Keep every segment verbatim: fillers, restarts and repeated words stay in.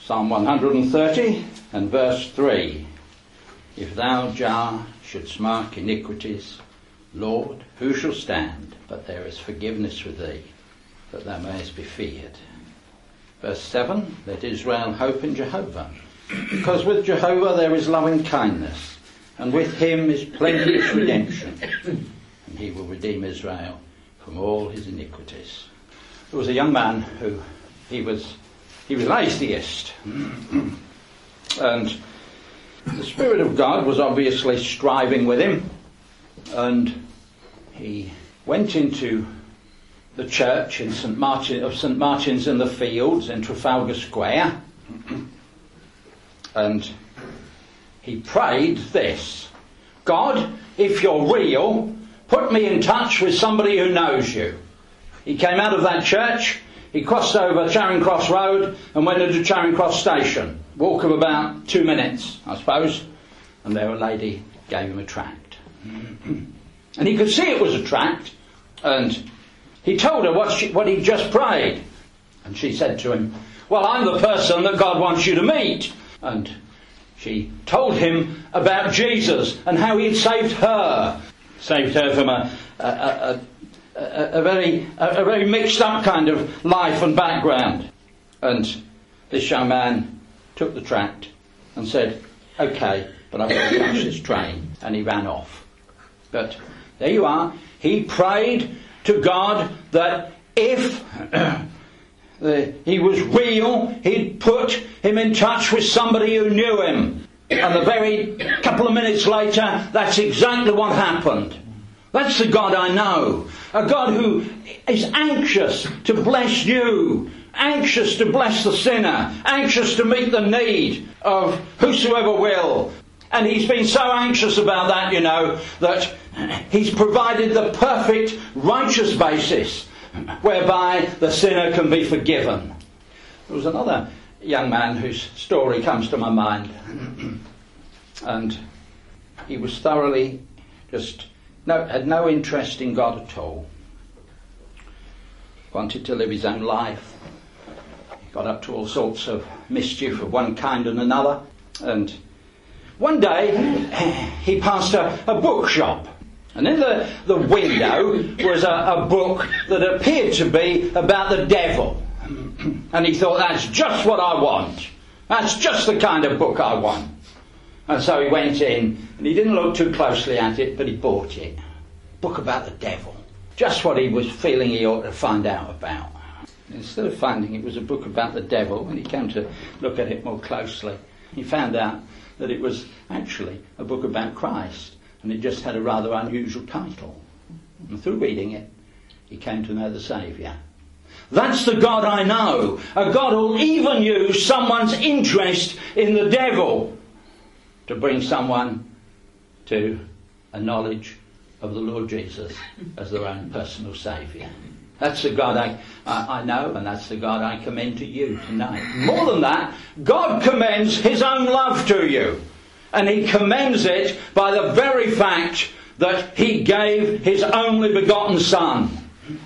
Psalm one hundred thirty and verse three. If thou, Jah, shouldst mark iniquities, Lord, who shall stand? But there is forgiveness with thee, that thou mayest be feared. Verse seven, let Israel hope in Jehovah, because with Jehovah there is loving kindness, and with him is plenteous redemption, and he will redeem Israel from all his iniquities. There was a young man who, he was, he was an atheist, and the Spirit of God was obviously striving with him, and he went into the church in Saint Martin of Saint Martin's in the Fields in Trafalgar Square, and he prayed this: God, if you're real, put me in touch with somebody who knows you. He came out of that church, he crossed over Charing Cross Road and went into Charing Cross Station. Walk of about two minutes, I suppose, and there a lady gave him a tract. And he could see it was a tract, and he told her what, she, what he'd just prayed. And she said to him, well, I'm the person that God wants you to meet. And she told him about Jesus and how he'd saved her. Saved her from a, a, a, a, a, very, a, a very mixed up kind of life and background. And this young man took the tract and said, OK, but I've got to catch this train. And he ran off. But there you are. He prayed to God that if the, he was real, he'd put him in touch with somebody who knew him. And the very couple of minutes later, that's exactly what happened. That's the God I know. A God who is anxious to bless you, anxious to bless the sinner, anxious to meet the need of whosoever will. And he's been so anxious about that, you know, that he's provided the perfect righteous basis whereby the sinner can be forgiven. There was another young man whose story comes to my mind. And he was thoroughly just, no, had no interest in God at all. Wanted to live his own life. He got up to all sorts of mischief of one kind and another. And one day he passed a, a bookshop. And in the, the window was a, a book that appeared to be about the devil. And he thought, that's just what I want. That's just the kind of book I want. And so he went in, and he didn't look too closely at it, but he bought it. Book about the devil. Just what he was feeling he ought to find out about. Instead of finding it was a book about the devil, when he came to look at it more closely, he found out that it was actually a book about Christ, and it just had a rather unusual title. And through reading it, he came to know the Saviour. That's the God I know. A God who'll even use someone's interest in the devil to bring someone to a knowledge of the Lord Jesus as their own personal Saviour. That's the God I, I, I know, and that's the God I commend to you tonight. More than that, God commends his own love to you. And he commends it by the very fact that he gave his only begotten Son.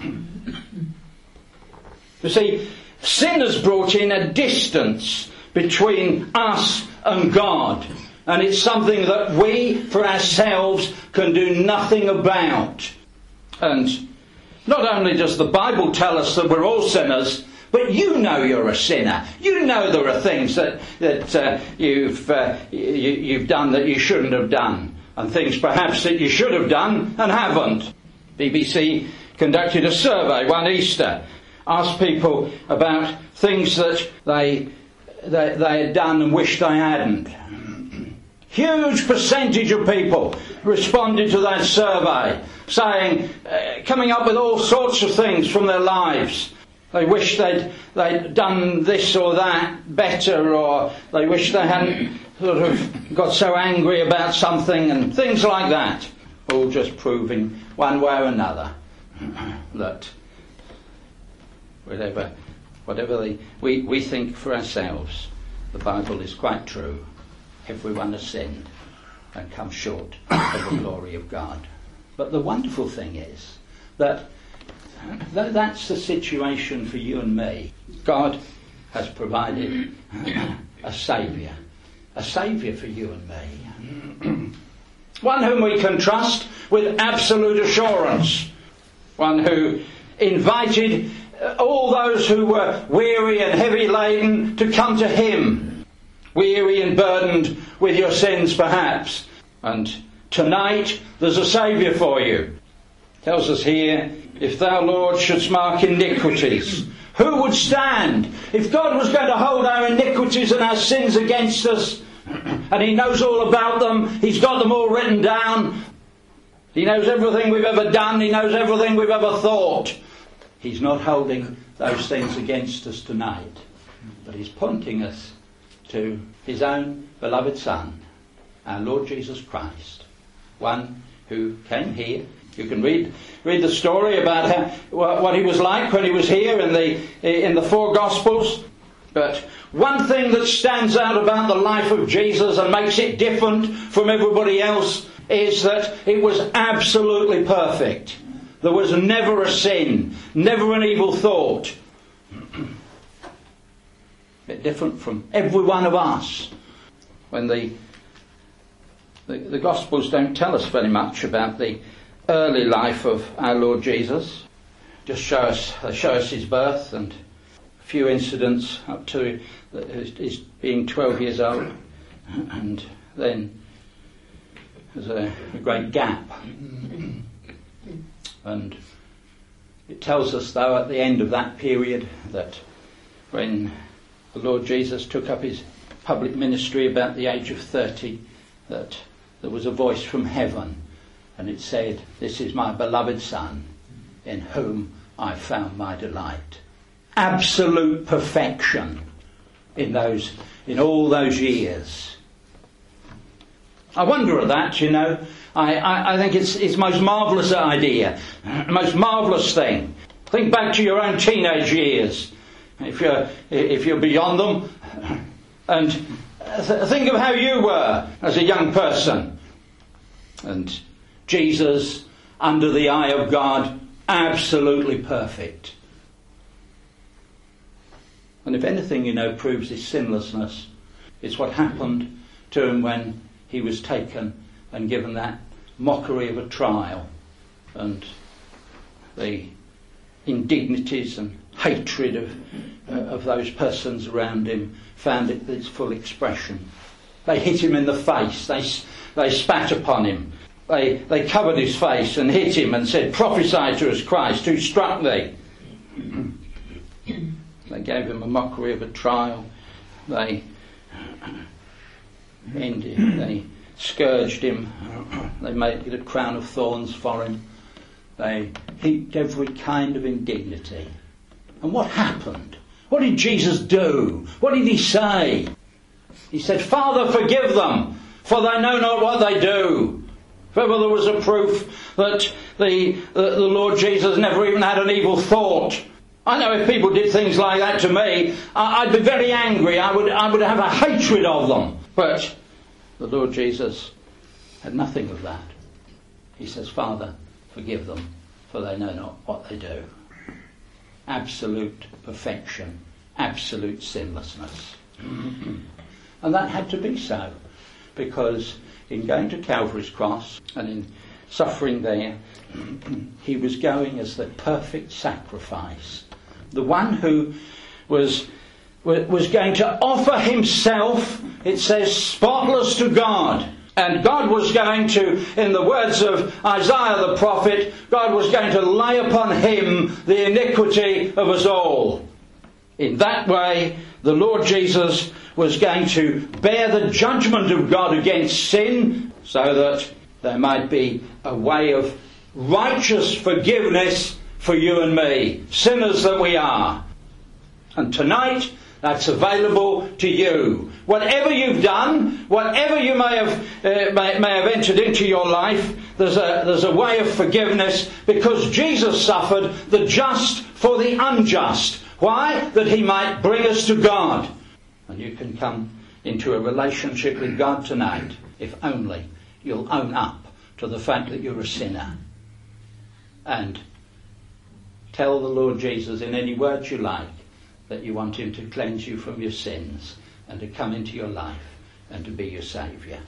You see, sin has brought in a distance between us and God. And it's something that we, for ourselves, can do nothing about. And not only does the Bible tell us that we're all sinners, but you know you're a sinner. You know there are things that, that uh, you've, uh, you, you've done that you shouldn't have done. And things perhaps that you should have done and haven't. B B C conducted a survey one Easter. Asked people about things that they, they, they had done and wished they hadn't. Huge percentage of people responded to that survey, saying, uh, coming up with all sorts of things from their lives. They wish they'd, they'd done this or that better, or they wish they hadn't sort of got so angry about something, and things like that. All just proving one way or another that whatever, whatever they, we, we think for ourselves, the Bible is quite true. Everyone has sinned and come short of the glory of God. But the wonderful thing is that th- that's the situation for you and me. God has provided a saviour. A saviour for you and me. One whom we can trust with absolute assurance. One who invited all those who were weary and heavy laden to come to him. Weary and burdened with your sins perhaps. And tonight there's a saviour for you. It tells us here, if thou, Lord, shouldst mark iniquities, who would stand? If God was going to hold our iniquities and our sins against us, and he knows all about them, he's got them all written down, he knows everything we've ever done, he knows everything we've ever thought, he's not holding those things against us tonight, but he's pointing us to his own beloved Son, our Lord Jesus Christ, one who came here. You can read read the story about how, what he was like when he was here in the in the four Gospels. But one thing that stands out about the life of Jesus and makes it different from everybody else is that it was absolutely perfect. There was never a sin, never an evil thought. A bit different from every one of us. When the, the the Gospels don't tell us very much about the early life of our Lord Jesus. Just show us, they show us his birth and a few incidents up to his being twelve years old, and then there's a, a great gap. And it tells us, though, at the end of that period, that when the Lord Jesus took up his public ministry about the age of thirty, that there was a voice from heaven, and it said, "This is my beloved Son, in whom I found my delight." Absolute perfection in those, in all those years. I wonder at that, you know. I, I, I think it's it's the most marvellous idea, the most marvellous thing. Think back to your own teenage years, if you're if you're beyond them, and th- think of how you were as a young person. And Jesus, under the eye of God, absolutely perfect. And if anything, you know, proves his sinlessness, it's what happened to him when he was taken and given that mockery of a trial, and the indignities and hatred of uh, of those persons around him found it its full expression. They hit him in the face, they they spat upon him, they they covered his face and hit him and said, "Prophesy to us, Christ, who struck thee?" They gave him a mockery of a trial. They ended, they scourged him. They made a crown of thorns for him. They heaped every kind of indignity. And what happened? What did Jesus do? What did he say? He said, "Father, forgive them, for they know not what they do." If ever there was a proof that the, the, the Lord Jesus never even had an evil thought. I know if people did things like that to me, I'd be very angry. I would, I would have a hatred of them. But the Lord Jesus had nothing of that. He says, "Father, forgive them, for they know not what they do." Absolute perfection, absolute sinlessness. And that had to be so, because in going to Calvary's cross and in suffering there, he was going as the perfect sacrifice. The one who was was going to offer himself, it says, spotless to God. And God was going to, in the words of Isaiah the prophet, God was going to lay upon him the iniquity of us all. In that way, the Lord Jesus was going to bear the judgment of God against sin, so that there might be a way of righteous forgiveness for you and me, sinners that we are. And tonight, that's available to you. Whatever you've done, whatever you may have uh, may, may have entered into your life, there's a there's a way of forgiveness, because Jesus suffered the just for the unjust. Why? That he might bring us to God. And you can come into a relationship with God tonight, if only you'll own up to the fact that you're a sinner, and tell the Lord Jesus in any words you like that you want him to cleanse you from your sins and to come into your life and to be your saviour.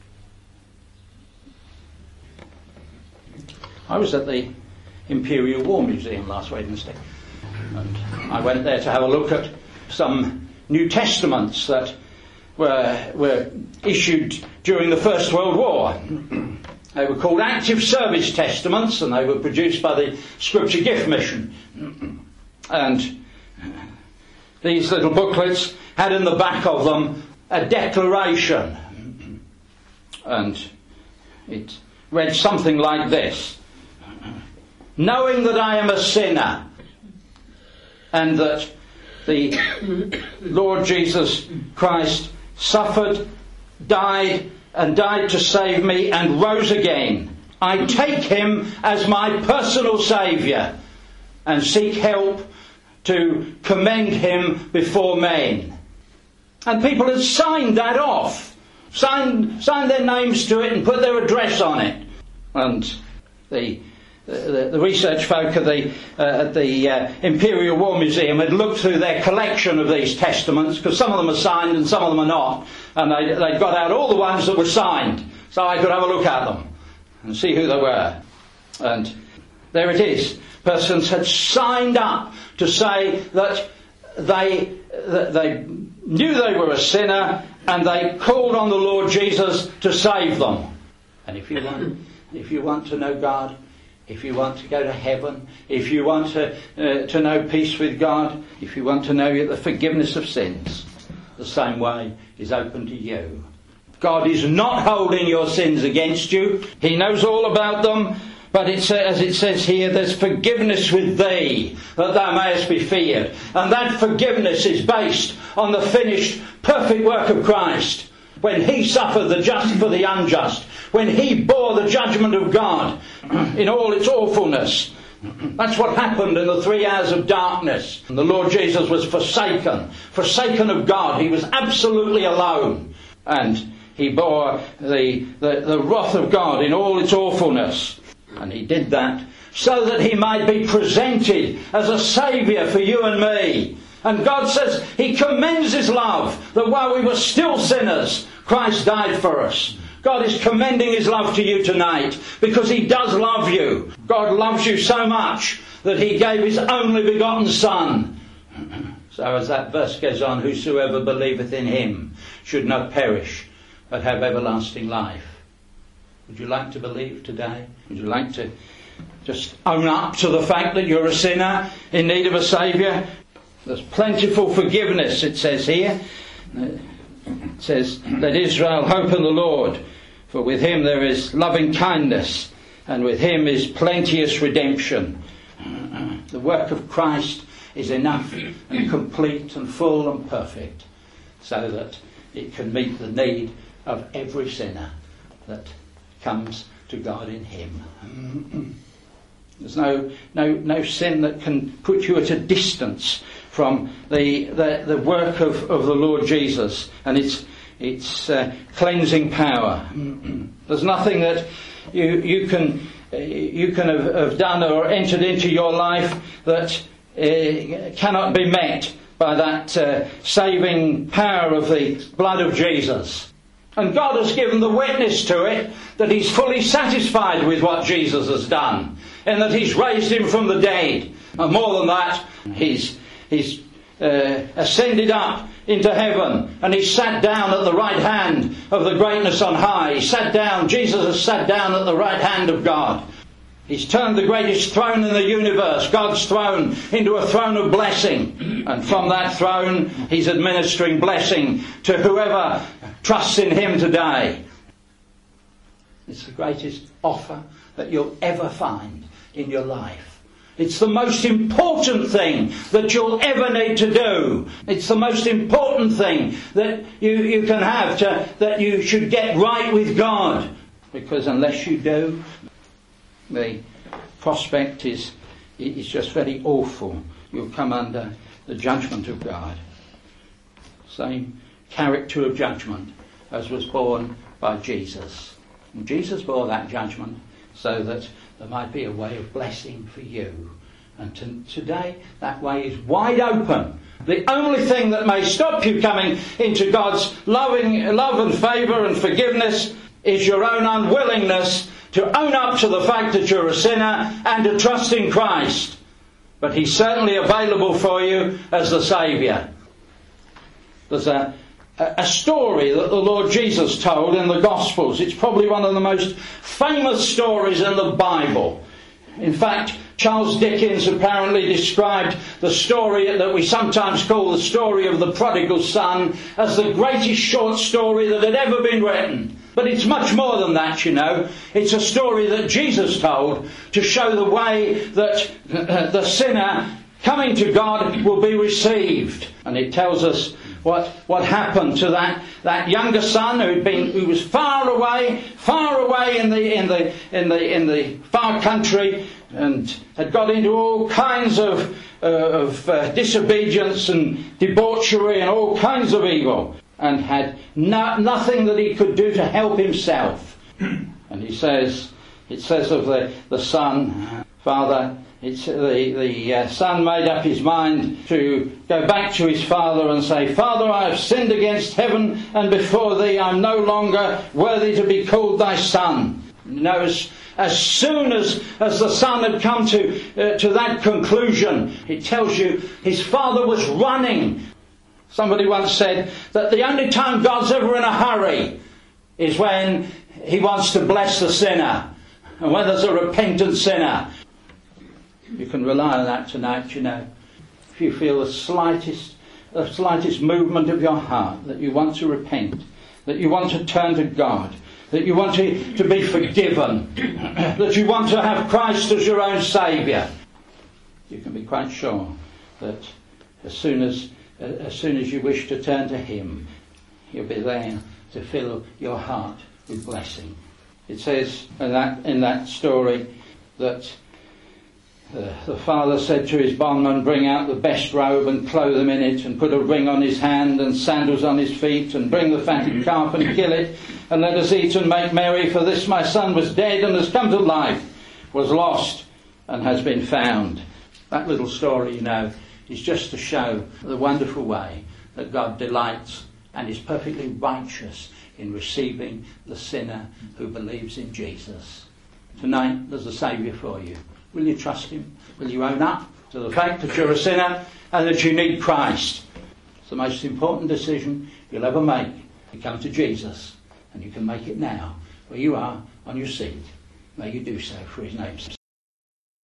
I was at the Imperial War Museum last Wednesday, and I went there to have a look at some New Testaments that were, were issued during the First World War. They were called Active Service Testaments, and they were produced by the Scripture Gift Mission. And these little booklets had in the back of them a declaration, and it read something like this: knowing that I am a sinner, and that the Lord Jesus Christ suffered, died, and died to save me and rose again, I take him as my personal saviour and seek help to commend him before men. And people had signed that off, signed, signed their names to it and put their address on it. And the The, the research folk at the, uh, at the uh, Imperial War Museum had looked through their collection of these testaments, because some of them are signed and some of them are not, and they, they'd got out all the ones that were signed, so I could have a look at them and see who they were. And there it is. Persons had signed up to say that they, that they knew they were a sinner and they called on the Lord Jesus to save them. And if you want, if you want to know God, if you want to go to heaven, if you want to, uh, to know peace with God, if you want to know the forgiveness of sins, the same way is open to you. God is not holding your sins against you. He knows all about them. But it sa- as it says here, there's forgiveness with thee, that thou mayest be feared. And that forgiveness is based on the finished, perfect work of Christ. When he suffered the just for the unjust, when he bore the judgment of God in all its awfulness. That's what happened in the three hours of darkness. And the Lord Jesus was forsaken, forsaken of God. He was absolutely alone. And he bore the, the, the wrath of God in all its awfulness. And he did that so that he might be presented as a saviour for you and me. And God says he commends his love, that while we were still sinners, Christ died for us. God is commending his love to you tonight because he does love you. God loves you so much that he gave his only begotten Son. So as that verse goes on, whosoever believeth in him should not perish but have everlasting life. Would you like to believe today? Would you like to just own up to the fact that you're a sinner in need of a saviour? There's plentiful forgiveness, it says here. It says, let Israel hope in the Lord, for with him there is loving kindness, and with him is plenteous redemption. The work of Christ is enough and complete and full and perfect, so that it can meet the need of every sinner that comes to God in him. There's no, no, no sin that can put you at a distance from the, the, the work of, of the Lord Jesus and its, its uh, cleansing power. There's nothing that you, you can, you can have, have done or entered into your life that uh, cannot be met by that uh, saving power of the blood of Jesus. And God has given the witness to it that he's fully satisfied with what Jesus has done, and that he's raised him from the dead. And more than that, he's he's uh, ascended up into heaven, and he's sat down at the right hand of the greatness on high. He sat down, Jesus has sat down at the right hand of God. He's turned the greatest throne in the universe, God's throne, into a throne of blessing. And from that throne, he's administering blessing to whoever trusts in him today. It's the greatest offer that you'll ever find in your life. It's the most important thing that you'll ever need to do. It's the most important thing that you, you can have, to, that you should get right with God. Because unless you do, the prospect is, is just very awful. You'll come under the judgment of God. Same character of judgment as was borne by Jesus. And Jesus bore that judgment so that there might be a way of blessing for you. And to, today that way is wide open. The only thing that may stop you coming into God's loving love and favour and forgiveness is your own unwillingness to own up to the fact that you're a sinner and to trust in Christ. But He's certainly available for you as the Saviour. There's a, a story that the Lord Jesus told in the Gospels. It's probably one of the most famous stories in the Bible. In fact, Charles Dickens apparently described the story that we sometimes call the story of the prodigal son as the greatest short story that had ever been written. But it's much more than that, you know. It's a story that Jesus told to show the way that uh, the sinner coming to God will be received. And it tells us what what happened to that, that younger son who'd been who was far away, far away in the in the in the in the far country, and had got into all kinds of uh, of uh, disobedience and debauchery and all kinds of evil, and had no, nothing that he could do to help himself. And he says, it says of the the son, Father. It's the, the uh, son made up his mind to go back to his father and say, Father, I have sinned against heaven and before thee. I'm no longer worthy to be called thy son. You know, as, as soon as, as the son had come to, uh, to that conclusion, it tells you his father was running. Somebody once said that the only time God's ever in a hurry is when He wants to bless the sinner and when there's a repentant sinner. You can rely on that tonight, you know. If you feel the slightest, the slightest movement of your heart that you want to repent, that you want to turn to God, that you want to, to be forgiven, that you want to have Christ as your own Saviour, you can be quite sure that as soon as as soon as you wish to turn to Him, He'll be there to fill your heart with blessing. It says in that in that story that Uh, the father said to his bondman, bring out the best robe and clothe him in it, and put a ring on his hand and sandals on his feet, and bring the fatted calf and kill it, and let us eat and make merry, for this my son was dead and has come to life, was lost and has been found. That little story, you know, is just to show the wonderful way that God delights and is perfectly righteous in receiving the sinner who believes in Jesus. Tonight there's a Saviour for you. Will you trust Him? Will you own up to the fact that you're a sinner and that you need Christ? It's the most important decision you'll ever make. You come to Jesus, and you can make it now, where you are on your seat. May you do so for His name's sake.